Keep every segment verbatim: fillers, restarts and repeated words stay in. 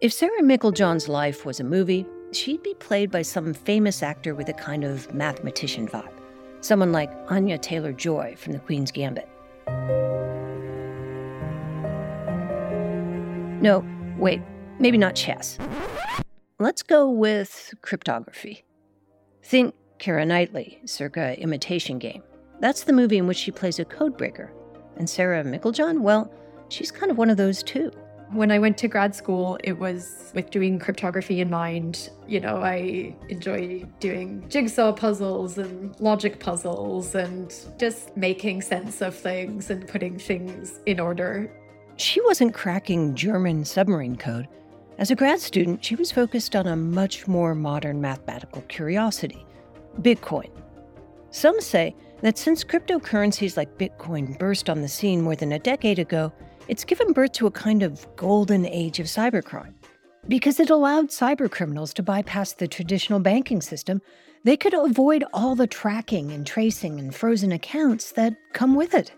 If Sarah Meiklejohn's life was a movie, she'd be played by some famous actor with a kind of mathematician vibe. Someone like Anya Taylor-Joy from The Queen's Gambit. No, wait, maybe not chess. Let's go with cryptography. Think Keira Knightley, circa Imitation Game. That's the movie in which she plays a codebreaker. And Sarah Meiklejohn, well, she's kind of one of those too. When I went to grad school, it was with doing cryptography in mind. You know, I enjoy doing jigsaw puzzles and logic puzzles and just making sense of things and putting things in order. She wasn't cracking German submarine code. As a grad student, she was focused on a much more modern mathematical curiosity, Bitcoin. Some say that since cryptocurrencies like Bitcoin burst on the scene more than a decade ago, it's given birth to a kind of golden age of cybercrime. Because it allowed cybercriminals to bypass the traditional banking system, they could avoid all the tracking and tracing and frozen accounts that come with it.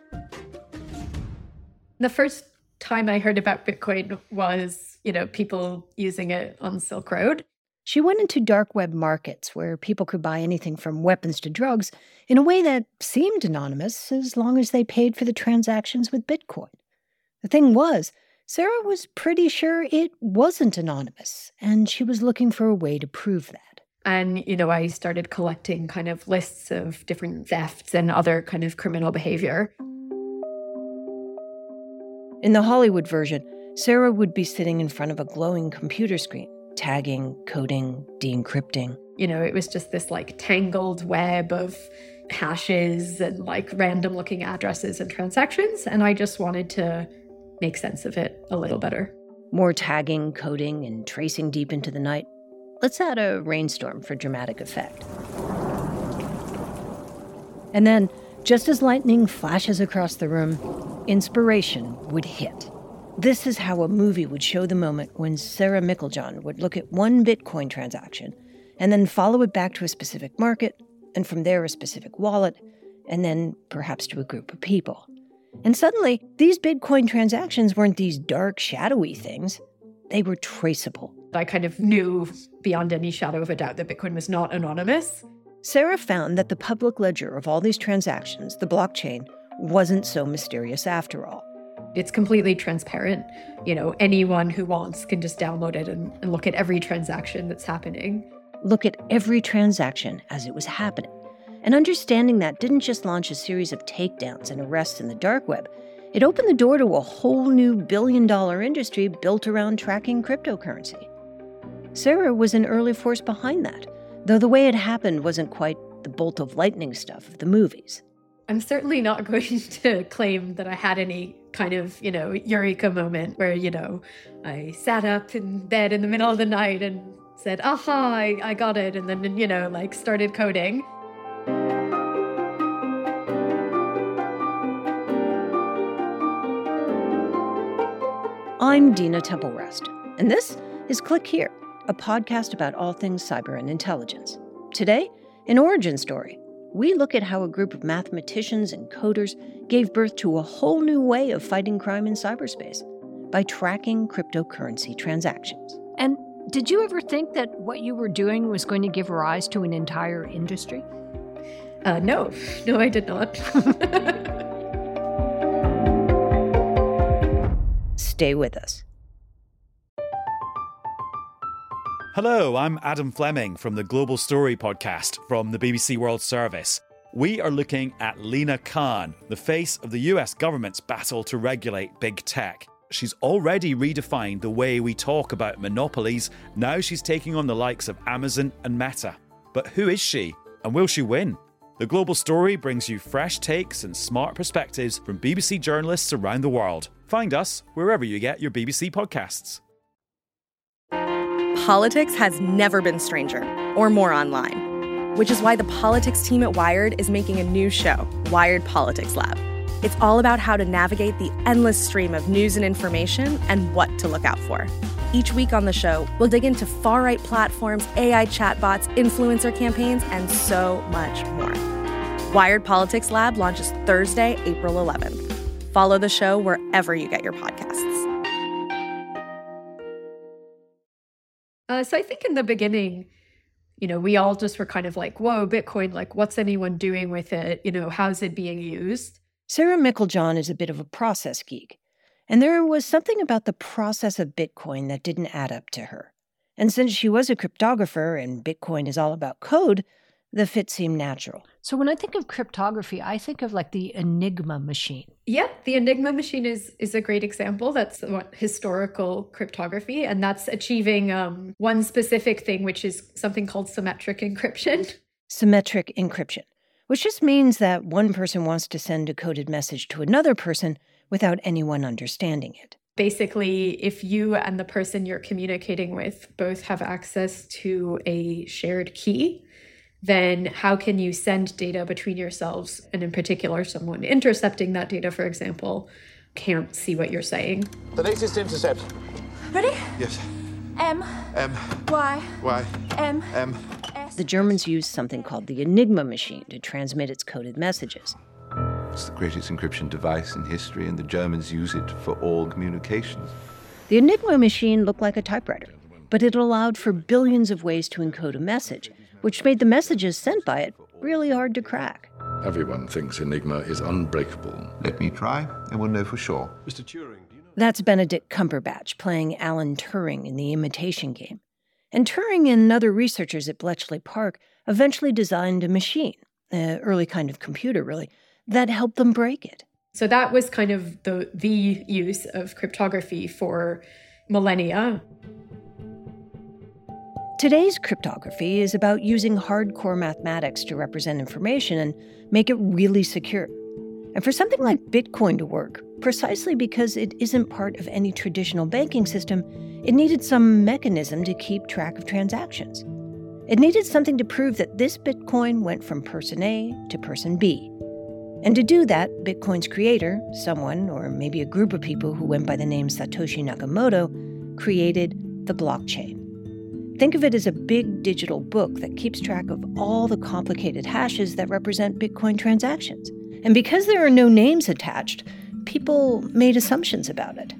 The first time I heard about Bitcoin was, you know, people using it on Silk Road. She went into dark web markets where people could buy anything from weapons to drugs in a way that seemed anonymous as long as they paid for the transactions with Bitcoin. The thing was, Sarah was pretty sure it wasn't anonymous, and she was looking for a way to prove that. And, you know, I started collecting kind of lists of different thefts and other kind of criminal behavior. In the Hollywood version, Sarah would be sitting in front of a glowing computer screen, tagging, coding, de-encrypting. You know, it was just this like tangled web of hashes and like random looking addresses and transactions. And I just wanted to make sense of it a little better. More tagging, coding, and tracing deep into the night. Let's add a rainstorm for dramatic effect. And then, just as lightning flashes across the room, inspiration would hit. This is how a movie would show the moment when Sarah Meiklejohn would look at one Bitcoin transaction and then follow it back to a specific market, and from there a specific wallet, and then perhaps to a group of people. And suddenly, these Bitcoin transactions weren't these dark, shadowy things. They were traceable. I kind of knew beyond any shadow of a doubt that Bitcoin was not anonymous. Sarah found that the public ledger of all these transactions, the blockchain, wasn't so mysterious after all. It's completely transparent. You know, anyone who wants can just download it and, and look at every transaction that's happening. Look at every transaction as it was happening. And understanding that didn't just launch a series of takedowns and arrests in the dark web. It opened the door to a whole new billion-dollar industry built around tracking cryptocurrency. Sarah was an early force behind that, though the way it happened wasn't quite the bolt of lightning stuff of the movies. I'm certainly not going to claim that I had any kind of, you know, eureka moment where, you know, I sat up in bed in the middle of the night and said, aha, I, I got it, and then, you know, like started coding. I'm Dina Temple-Rest, and this is Click Here, a podcast about all things cyber and intelligence. Today, an origin story. We look at how a group of mathematicians and coders gave birth to a whole new way of fighting crime in cyberspace by tracking cryptocurrency transactions. And did you ever think that what you were doing was going to give rise to an entire industry? Uh, no, no, I did not. Stay with us. Hello, I'm Adam Fleming from the Global Story podcast from the B B C World Service. We are looking at Lina Khan, the face of the U S government's battle to regulate big tech. She's already redefined the way we talk about monopolies. Now she's taking on the likes of Amazon and Meta. But who is she? And will she win? The Global Story brings you fresh takes and smart perspectives from B B C journalists around the world. Find us wherever you get your B B C podcasts. Politics has never been stranger or more online, which is why the politics team at Wired is making a new show, Wired Politics Lab. It's all about how to navigate the endless stream of news and information and what to look out for. Each week on the show, we'll dig into far-right platforms, A I chatbots, influencer campaigns, and so much more. Wired Politics Lab launches Thursday, April eleventh. Follow the show wherever you get your podcasts. Uh, so I think in the beginning, you know, we all just were kind of like, whoa, Bitcoin, like, what's anyone doing with it? You know, how's it being used? Sarah Meiklejohn is a bit of a process geek, and there was something about the process of Bitcoin that didn't add up to her. And since she was a cryptographer and Bitcoin is all about code, the fit seemed natural. So when I think of cryptography, I think of like the Enigma machine. Yeah, the Enigma machine is is a great example. That's what historical cryptography, and that's achieving um, one specific thing, which is something called symmetric encryption. Symmetric encryption, which just means that one person wants to send a coded message to another person without anyone understanding it. Basically, if you and the person you're communicating with both have access to a shared key, then how can you send data between yourselves? And in particular, someone intercepting that data, for example, can't see what you're saying. The latest intercept. Ready? Yes. M. M. Y. Y. M. M. S. The Germans used something called the Enigma machine to transmit its coded messages. It's the greatest encryption device in history, and the Germans use it for all communications. The Enigma machine looked like a typewriter, but it allowed for billions of ways to encode a message, which made the messages sent by it really hard to crack. Everyone thinks Enigma is unbreakable. Let me try, and we'll know for sure. Mister Turing, do you know? That's Benedict Cumberbatch playing Alan Turing in The Imitation Game. And Turing and other researchers at Bletchley Park eventually designed a machine, an early kind of computer, really, that helped them break it. So that was kind of the, the use of cryptography for millennia. Today's cryptography is about using hardcore mathematics to represent information and make it really secure. And for something like Bitcoin to work, precisely because it isn't part of any traditional banking system, it needed some mechanism to keep track of transactions. It needed something to prove that this Bitcoin went from person A to person B. And to do that, Bitcoin's creator, someone or maybe a group of people who went by the name Satoshi Nakamoto, created the blockchain. Think of it as a big digital book that keeps track of all the complicated hashes that represent Bitcoin transactions. And because there are no names attached, people made assumptions about it.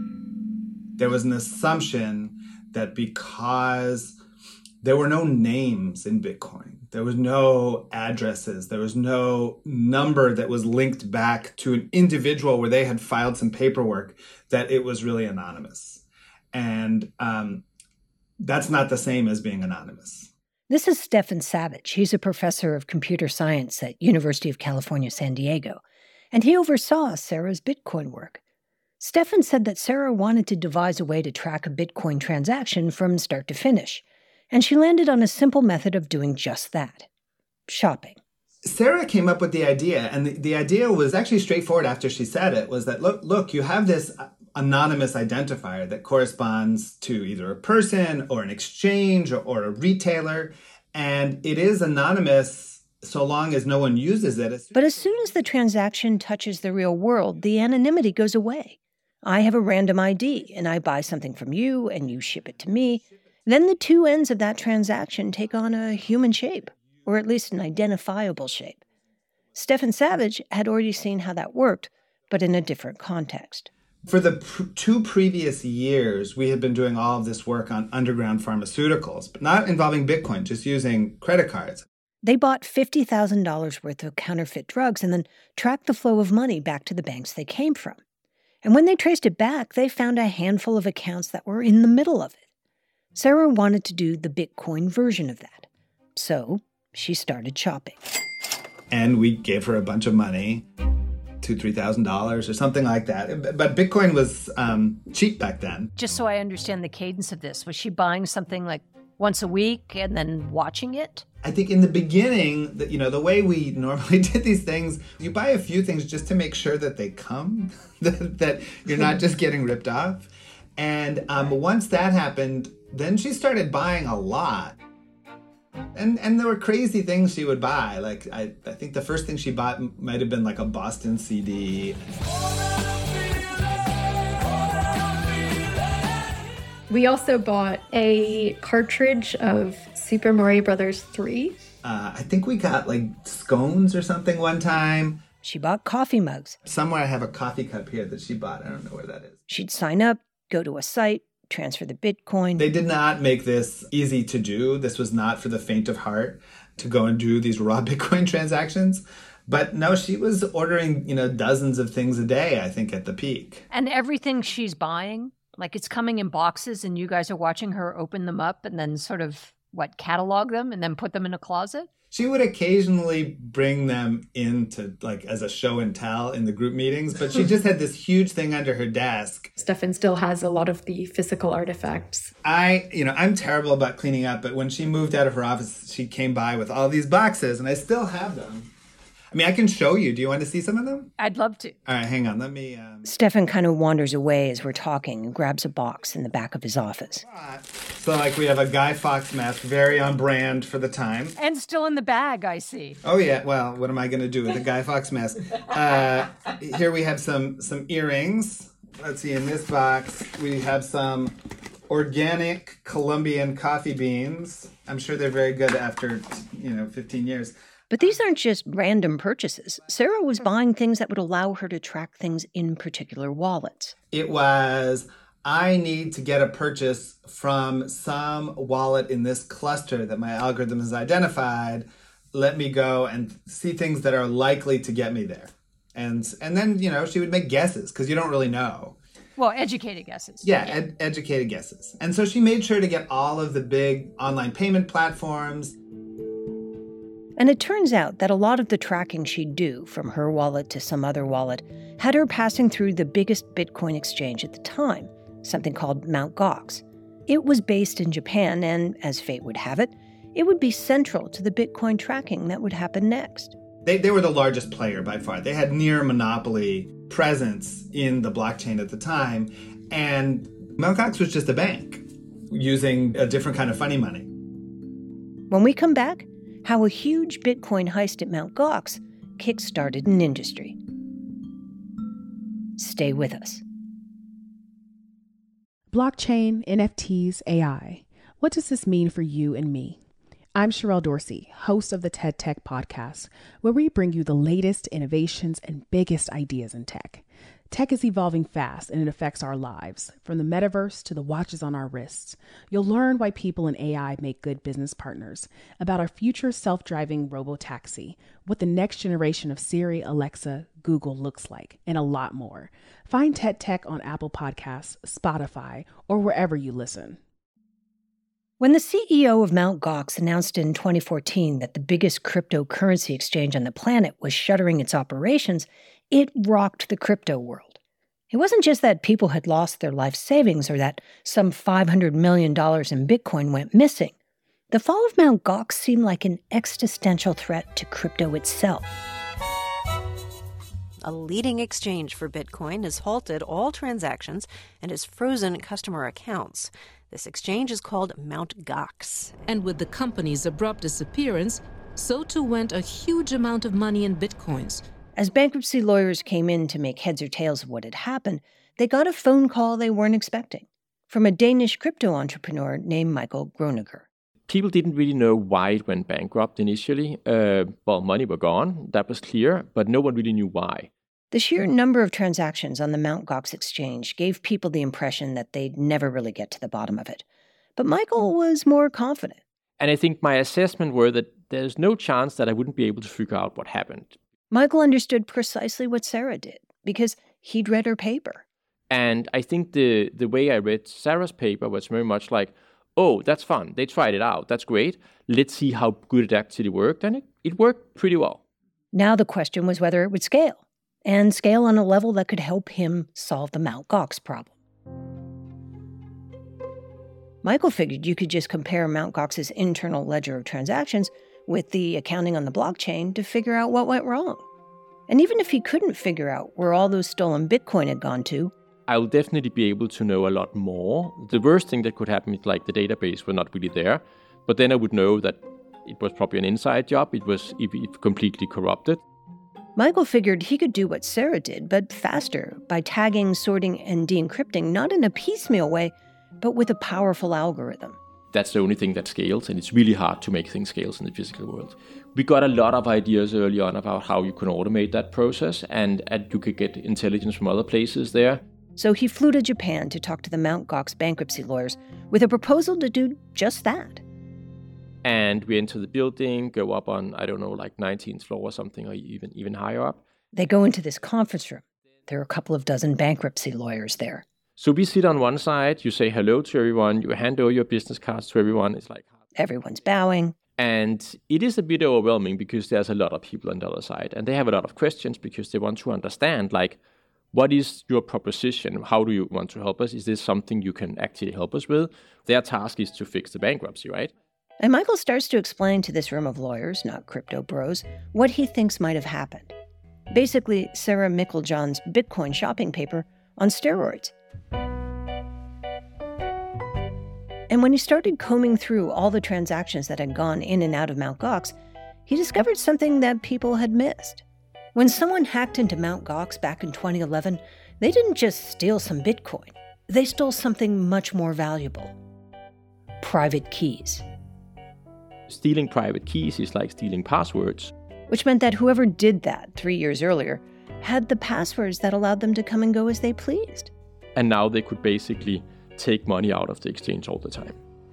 There was an assumption that because there were no names in Bitcoin, there was no addresses, there was no number that was linked back to an individual where they had filed some paperwork, that it was really anonymous. And um, that's not the same as being anonymous. This is Stefan Savage. He's a professor of computer science at University of California, San Diego, and he oversaw Sarah's Bitcoin work. Stefan said that Sarah wanted to devise a way to track a Bitcoin transaction from start to finish, and she landed on a simple method of doing just that: shopping. Sarah came up with the idea, and the, the idea was actually straightforward after she said it, was that, look, look, you have this anonymous identifier that corresponds to either a person or an exchange or, or a retailer, and it is anonymous so long as no one uses it. But as soon as the transaction touches the real world, the anonymity goes away. I have a random I D, and I buy something from you, and you ship it to me. Then the two ends of that transaction take on a human shape, or at least an identifiable shape. Stefan Savage had already seen how that worked, but in a different context. For the pr- two previous years, we had been doing all of this work on underground pharmaceuticals, but not involving Bitcoin, just using credit cards. They bought fifty thousand dollars worth of counterfeit drugs and then tracked the flow of money back to the banks they came from. And when they traced it back, they found a handful of accounts that were in the middle of it. Sarah wanted to do the Bitcoin version of that. So she started shopping. And we gave her a bunch of money. Two, three thousand dollars or something like that. But Bitcoin was um, cheap back then. Just so I understand the cadence of this, was she buying something like once a week and then watching it? I think in the beginning, the, you know, the way we normally did these things, you buy a few things just to make sure that they come, that, that you're not just getting ripped off. And um, once that happened, then she started buying a lot. And and there were crazy things she would buy. Like, I, I think the first thing she bought might have been like a Boston C D. We also bought a cartridge of Super Mario Brothers three. Uh, I think we got like scones or something one time. She bought coffee mugs. Somewhere I have a coffee cup here that she bought. I don't know where that is. She'd sign up, go to a site, transfer the Bitcoin. They did not make this easy to do. This was not for the faint of heart to go and do these raw Bitcoin transactions. But no, she was ordering, you know, dozens of things a day, I think, at the peak. And everything she's buying, like it's coming in boxes and you guys are watching her open them up and then sort of, what, catalog them and then put them in a closet? She would occasionally bring them into, like, as a show and tell in the group meetings, but she just had this huge thing under her desk. Stefan still has a lot of the physical artifacts. I, you know, I'm terrible about cleaning up, but when she moved out of her office, she came by with all these boxes, and I still have them. I mean, I can show you. Do you want to see some of them? I'd love to. All right, hang on. Let me... Um... Stefan kind of wanders away as we're talking and grabs a box in the back of his office. So, like, we have a Guy Fawkes mask, very on brand for the time. And still in the bag, I see. Oh, yeah. Well, what am I going to do with a Guy Fawkes mask? Uh, here we have some, some earrings. Let's see, in this box, we have some organic Colombian coffee beans. I'm sure they're very good after, you know, fifteen years. But these aren't just random purchases. Sarah was buying things that would allow her to track things in particular wallets. It was, I need to get a purchase from some wallet in this cluster that my algorithm has identified. Let me go and see things that are likely to get me there. And and then, you know, she would make guesses because you don't really know. Well, educated guesses. Yeah, ed- educated guesses. And so she made sure to get all of the big online payment platforms. And it turns out that a lot of the tracking she'd do, from her wallet to some other wallet, had her passing through the biggest Bitcoin exchange at the time, something called Mount Gox. It was based in Japan, and as fate would have it, it would be central to the Bitcoin tracking that would happen next. They, they were the largest player by far. They had near monopoly presence in the blockchain at the time, and Mount Gox was just a bank using a different kind of funny money. When we come back, how a huge Bitcoin heist at Mount Gox kick-started an industry. Stay with us. Blockchain, N F Ts, A I. What does this mean for you and me? I'm Sherelle Dorsey, host of the TED Tech Podcast, where we bring you the latest innovations and biggest ideas in tech. Tech is evolving fast and it affects our lives, from the metaverse to the watches on our wrists. You'll learn why people in A I make good business partners, about our future self-driving robo-taxi, what the next generation of Siri, Alexa, Google looks like, and a lot more. Find TED Tech on Apple Podcasts, Spotify, or wherever you listen. When the C E O of Mount Gox announced in twenty fourteen that the biggest cryptocurrency exchange on the planet was shuttering its operations, it rocked the crypto world. It wasn't just that people had lost their life savings or that some five hundred million dollars in Bitcoin went missing. The fall of Mount Gox seemed like an existential threat to crypto itself. A leading exchange for Bitcoin has halted all transactions and has frozen customer accounts. This exchange is called Mount Gox. And with the company's abrupt disappearance, so too went a huge amount of money in Bitcoins. As bankruptcy lawyers came in to make heads or tails of what had happened, they got a phone call they weren't expecting, from a Danish crypto entrepreneur named Michael Groninger. People didn't really know why it went bankrupt initially. Uh, well, money were gone, that was clear, but no one really knew why. The sheer number of transactions on the Mount Gox exchange gave people the impression that they'd never really get to the bottom of it. But Michael was more confident. And I think my assessment were that there's no chance that I wouldn't be able to figure out what happened. Michael understood precisely what Sarah did, because he'd read her paper. And I think the, the way I read Sarah's paper was very much like, oh, that's fun. They tried it out. That's great. Let's see how good it actually worked. And it, it worked pretty well. Now the question was whether it would scale, and scale on a level that could help him solve the Mount Gox problem. Michael figured you could just compare Mount Gox's internal ledger of transactions with the accounting on the blockchain to figure out what went wrong. And even if he couldn't figure out where all those stolen Bitcoin had gone to, I will definitely be able to know a lot more. The worst thing that could happen is like the database were not really there, but then I would know that it was probably an inside job. It was if, if completely corrupted. Michael figured he could do what Sarah did, but faster, by tagging, sorting, and de-encrypting, not in a piecemeal way, but with a powerful algorithm. That's the only thing that scales, and it's really hard to make things scale in the physical world. We got a lot of ideas early on about how you can automate that process, and, and you could get intelligence from other places there. So he flew to Japan to talk to the Mount Gox bankruptcy lawyers with a proposal to do just that. And we enter the building, go up on, I don't know, like nineteenth floor or something, or even, even higher up. They go into this conference room. There are a couple of dozen bankruptcy lawyers there. So we sit on one side, you say hello to everyone, you hand over your business cards to everyone. It's like... Everyone's bowing. And it is a bit overwhelming because there's a lot of people on the other side. And they have a lot of questions because they want to understand, like, what is your proposition? How do you want to help us? Is this something you can actually help us with? Their task is to fix the bankruptcy, right? And Michael starts to explain to this room of lawyers, not crypto bros, what he thinks might have happened. Basically, Sarah Meiklejohn's Bitcoin shopping paper on steroids. And when he started combing through all the transactions that had gone in and out of Mount Gox, he discovered something that people had missed. When someone hacked into Mount Gox back in twenty eleven, they didn't just steal some Bitcoin. They stole something much more valuable. Private keys. Stealing private keys is like stealing passwords. Which meant that whoever did that three years earlier had the passwords that allowed them to come and go as they pleased. And now they could basically take money out of the exchange all the time.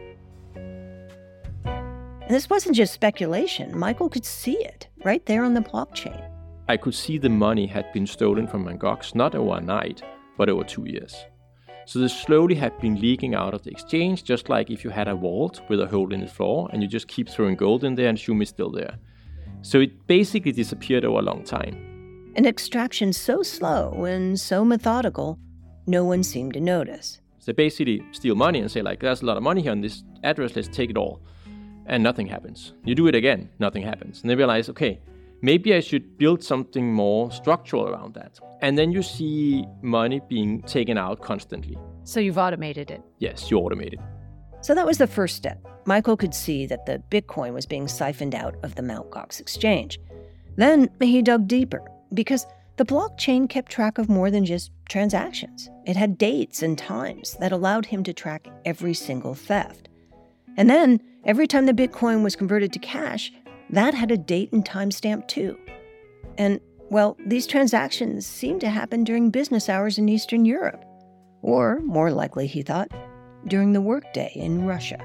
And this wasn't just speculation. Michael could see it right there on the blockchain. I could see the money had been stolen from Mount Gox not overnight, but over two years. So this slowly had been leaking out of the exchange, just like if you had a vault with a hole in the floor and you just keep throwing gold in there and assume it's still there. So it basically disappeared over a long time. An extraction so slow and so methodical, no one seemed to notice. So they basically steal money and say, like, there's a lot of money here on this address, let's take it all. And nothing happens. You do it again, nothing happens. And they realize, okay, maybe I should build something more structural around that. And then you see money being taken out constantly. So you've automated it? Yes, you automate it. So that was the first step. Michael could see that the Bitcoin was being siphoned out of the Mount Gox exchange. Then he dug deeper, because the blockchain kept track of more than just transactions. It had dates and times that allowed him to track every single theft. And then, every time the Bitcoin was converted to cash, that had a date and timestamp too. And, well, these transactions seemed to happen during business hours in Eastern Europe. Or, more likely, he thought, during the workday in Russia.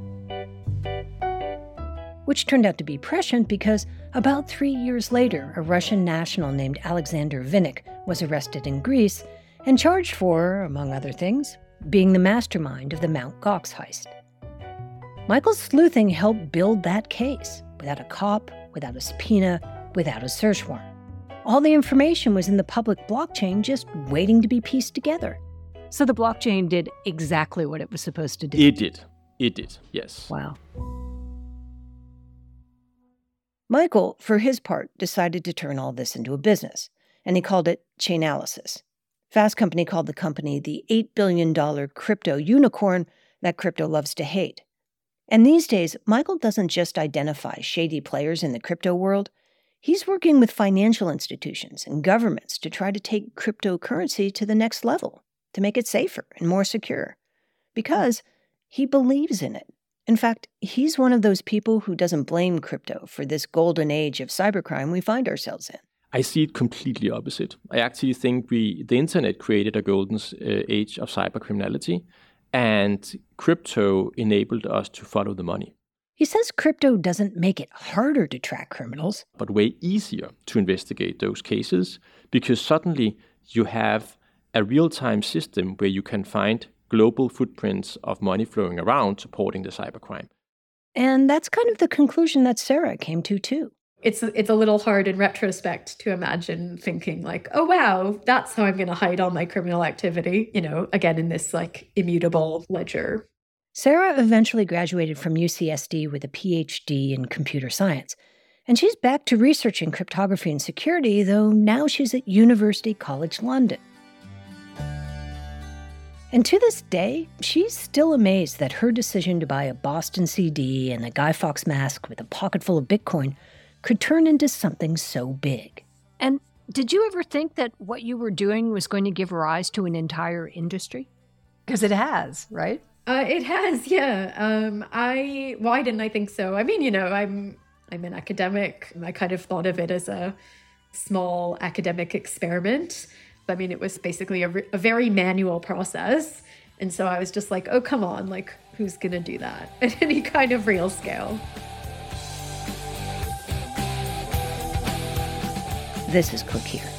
Which turned out to be prescient because about three years later, a Russian national named Alexander Vinnik was arrested in Greece and charged for, among other things, being the mastermind of the Mount Gox heist. Michael's sleuthing helped build that case, without a cop, without a subpoena, without a search warrant. All the information was in the public blockchain just waiting to be pieced together. So the blockchain did exactly what it was supposed to do? It did. It did, yes. Wow. Michael, for his part, decided to turn all this into a business, and he called it Chainalysis. Fast Company called the company the eight billion dollars crypto unicorn that crypto loves to hate. And these days, Michael doesn't just identify shady players in the crypto world. He's working with financial institutions and governments to try to take cryptocurrency to the next level, to make it safer and more secure. Because he believes in it. In fact, he's one of those people who doesn't blame crypto for this golden age of cybercrime we find ourselves in. I see it completely opposite. I actually think we, the internet created a golden uh, age of cybercriminality, and crypto enabled us to follow the money. He says crypto doesn't make it harder to track criminals, but way easier to investigate those cases, because suddenly you have a real-time system where you can find global footprints of money flowing around supporting the cybercrime. And that's kind of the conclusion that Sarah came to, too. It's it's a little hard in retrospect to imagine thinking like, oh, wow, that's how I'm going to hide all my criminal activity, you know, again, in this like immutable ledger. Sarah eventually graduated from U C S D with a P H D in computer science. And she's back to researching cryptography and security, though now she's at University College London. And to this day, she's still amazed that her decision to buy a Boston C D and a Guy Fawkes mask with a pocket full of Bitcoin could turn into something so big. And did you ever think that what you were doing was going to give rise to an entire industry? Because it has, right? Uh, it has, yeah. Um, I why didn't I think so? I mean, you know, I'm I'm an academic. I kind of thought of it as a small academic experiment. I mean, it was basically a, re- a very manual process. And so I was just like, oh, come on, like, who's going to do that at any kind of real scale? This is Click Here.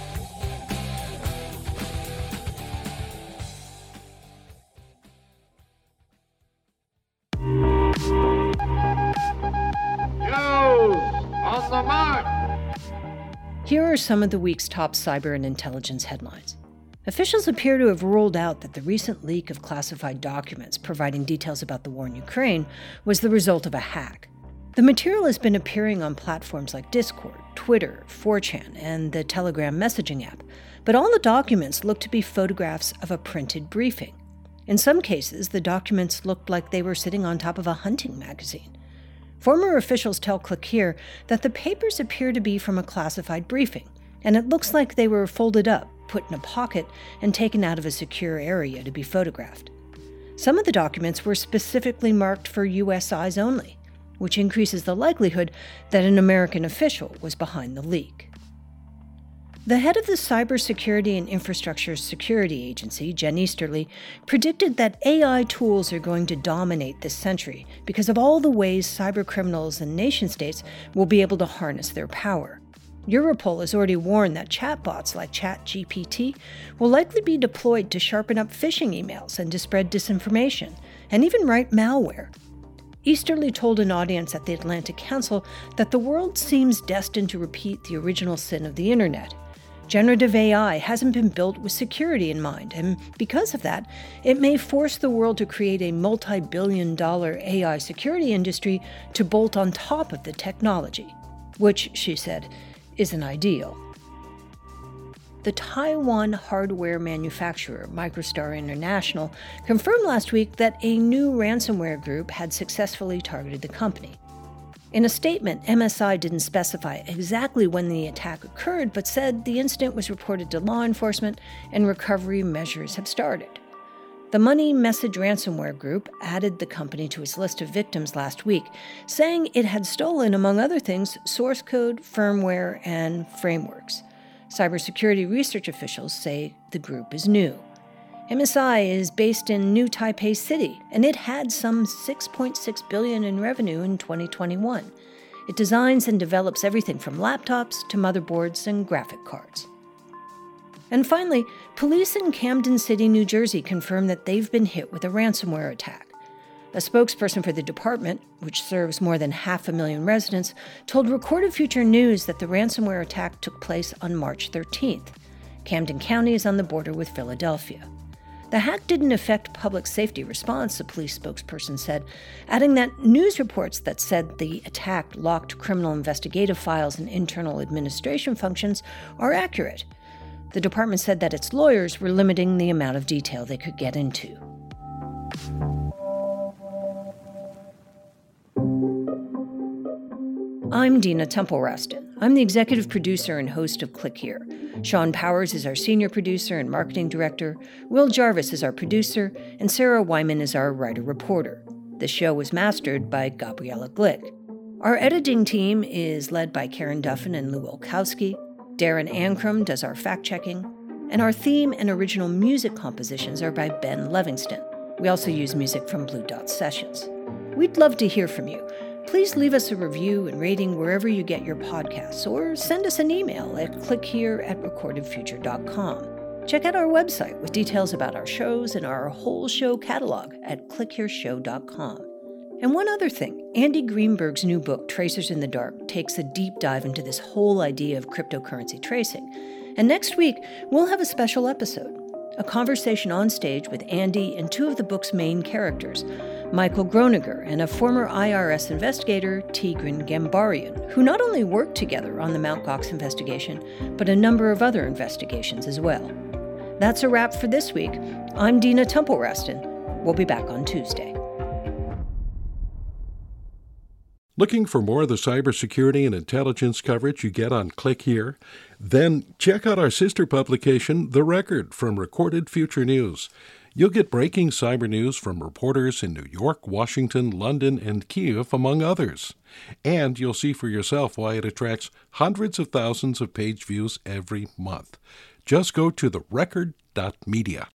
On the mark! Here are some of the week's top cyber and intelligence headlines. Officials appear to have ruled out that the recent leak of classified documents providing details about the war in Ukraine was the result of a hack. The material has been appearing on platforms like Discord, Twitter, four chan, and the Telegram messaging app, but all the documents look to be photographs of a printed briefing. In some cases, the documents looked like they were sitting on top of a hunting magazine. Former officials tell Click Here that the papers appear to be from a classified briefing, and it looks like they were folded up, put in a pocket, and taken out of a secure area to be photographed. Some of the documents were specifically marked for U S eyes only, which increases the likelihood that an American official was behind the leak. The head of the Cybersecurity and Infrastructure Security Agency, Jen Easterly, predicted that A I tools are going to dominate this century because of all the ways cybercriminals and nation-states will be able to harness their power. Europol has already warned that chatbots like ChatGPT will likely be deployed to sharpen up phishing emails and to spread disinformation, and even write malware. Easterly told an audience at the Atlantic Council that the world seems destined to repeat the original sin of the internet. Generative A I hasn't been built with security in mind, and because of that, it may force the world to create a multi-billion dollar A I security industry to bolt on top of the technology, which, she said, isn't ideal. The Taiwan hardware manufacturer, Microstar International, confirmed last week that a new ransomware group had successfully targeted the company. In a statement, M S I didn't specify exactly when the attack occurred, but said the incident was reported to law enforcement and recovery measures have started. The Money Message ransomware group added the company to its list of victims last week, saying it had stolen, among other things, source code, firmware, and frameworks. Cybersecurity research officials say the group is new. M S I is based in New Taipei City, and it had some six point six billion dollars in revenue in twenty twenty-one. It designs and develops everything from laptops to motherboards and graphic cards. And finally, police in Camden City, New Jersey confirmed that they've been hit with a ransomware attack. A spokesperson for the department, which serves more than half a million residents, told Recorded Future News that the ransomware attack took place on March thirteenth. Camden County is on the border with Philadelphia. The hack didn't affect public safety response, a police spokesperson said, adding that news reports that said the attack locked criminal investigative files and internal administration functions are accurate. The department said that its lawyers were limiting the amount of detail they could get into. I'm Dina Temple-Raston. I'm the executive producer and host of Click Here. Sean Powers is our senior producer and marketing director, Will Jarvis is our producer, and Sarah Wyman is our writer-reporter. The show was mastered by Gabriella Glick. Our editing team is led by Karen Duffin and Lou Olkowski. Darren Ankrum does our fact-checking. And our theme and original music compositions are by Ben Levingston. We also use music from Blue Dot Sessions. We'd love to hear from you. Please leave us a review and rating wherever you get your podcasts, or send us an email at clickhere at recorded future dot com. Check out our website with details about our shows and our whole show catalog at click here show dot com. And one other thing, Andy Greenberg's new book, Tracers in the Dark, takes a deep dive into this whole idea of cryptocurrency tracing. And next week, we'll have a special episode, a conversation on stage with Andy and two of the book's main characters, Michael Groninger and a former I R S investigator, Tigran Gambarian, who not only worked together on the Mt. Gox investigation, but a number of other investigations as well. That's a wrap for this week. I'm Dina Temple-Raston. We'll be back on Tuesday. Looking for more of the cybersecurity and intelligence coverage you get on Click Here? Then check out our sister publication, The Record, from Recorded Future News. You'll get breaking cyber news from reporters in New York, Washington, London, and Kiev, among others. And you'll see for yourself why it attracts hundreds of thousands of page views every month. Just go to the record dot media.